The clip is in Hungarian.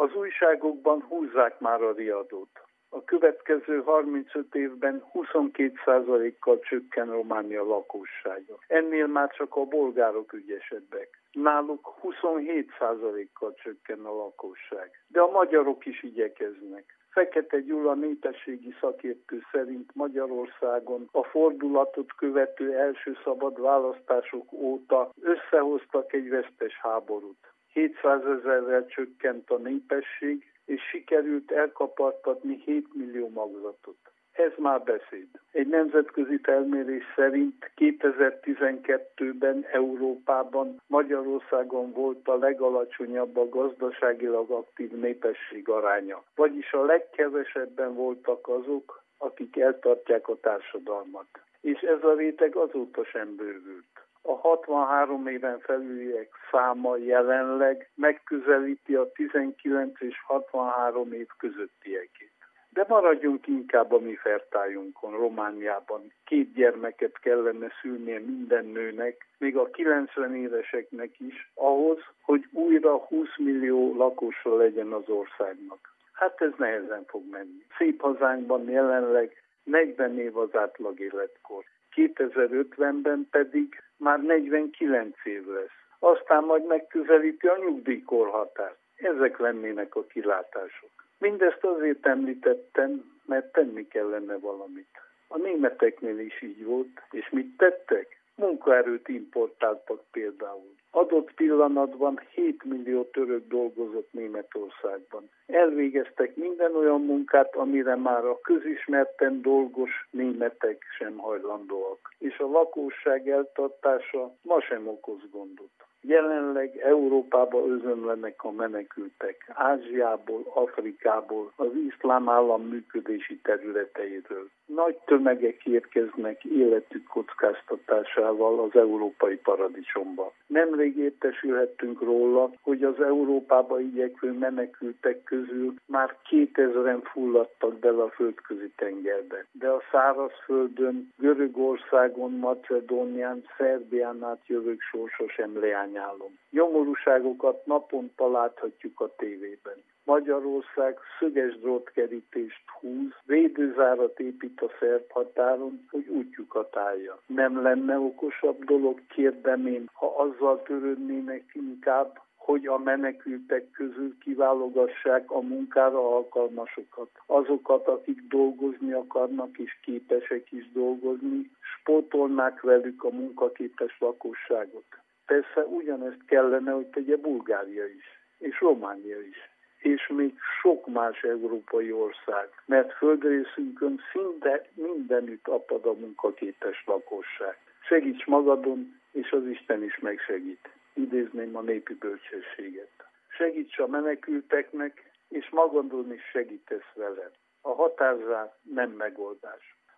Az újságokban húzzák már a riadót. A következő 35 évben 22%-kal csökken Románia lakossága. Ennél már csak a bolgárok ügyesebbek. Náluk 27%-kal csökken a lakosság. De a magyarok is igyekeznek. Fekete Gyula népességi szakértő szerint Magyarországon a fordulatot követő első szabad választások óta összehoztak egy vesztes háborút. 700 000-rel csökkent a népesség, és sikerült elkapartatni 7 millió magzatot. Ez már beszéd. Egy nemzetközi felmérés szerint 2012-ben Európában Magyarországon volt a legalacsonyabb a gazdaságilag aktív népesség aránya. Vagyis a legkevesebben voltak azok, akik eltartják a társadalmat. És ez a réteg azóta sem bővült. A 63 éven felüliek száma jelenleg megközelíti a 19 és 63 év közöttiekét. De maradjunk inkább a mi fertájunkon, Romániában. 2 gyermeket kellene szülnie minden nőnek, még a 90 éveseknek is, ahhoz, hogy újra 20 millió lakosa legyen az országnak. Hát ez nehezen fog menni. Szép hazánkban jelenleg 40 év az átlag életkor. 2050-ben pedig már 49 év lesz. Aztán majd megközelíti a nyugdíjkorhatárt. Ezek lennének a kilátások. Mindezt azért említettem, mert tenni kellene valamit. A németeknél is így volt, és mit tettek? Munkaerőt importáltak például. Adott pillanatban 7 millió török dolgozott Németországban. Elvégeztek minden olyan munkát, amire már a közismerten dolgos németek sem hajlandóak. És a lakosság eltartása ma sem okoz gondot. Jelenleg Európába özönlenek a menekültek, Ázsiából, Afrikából, az iszlám állam működési területeiről. Nagy tömegek érkeznek életük kockáztatásával az európai paradicsomba. Nemrég értesülhettünk róla, hogy az Európába igyekvő menekültek közül már 2000-en fulladtak bele a földközi tengerbe. De a szárazföldön, Görögországon, Macedónián, Szerbián át jövők sorsa sem leányálom. Nyomorúságokat naponta láthatjuk a tévében. Magyarország szöges drótkerítést húz, védőzárat épít a szerb határon, hogy útjukat állja. Nem lenne okosabb dolog, kérdem én, ha azzal törődnének inkább, hogy a menekültek közül kiválogassák a munkára alkalmasokat. Azokat, akik dolgozni akarnak és képesek is dolgozni, spótolnák velük a munkaképes lakosságot. Persze ugyanezt kellene, hogy tegye Bulgária is, és Románia is, és még sok más európai ország, mert földrészünkön szinte mindenütt apad a munkaképes lakosság. Segíts magadon, és az Isten is megsegít. Idézném a népi bölcsességet. Segíts a menekülteknek, és magadon is segítesz veled. A határzár nem megoldás.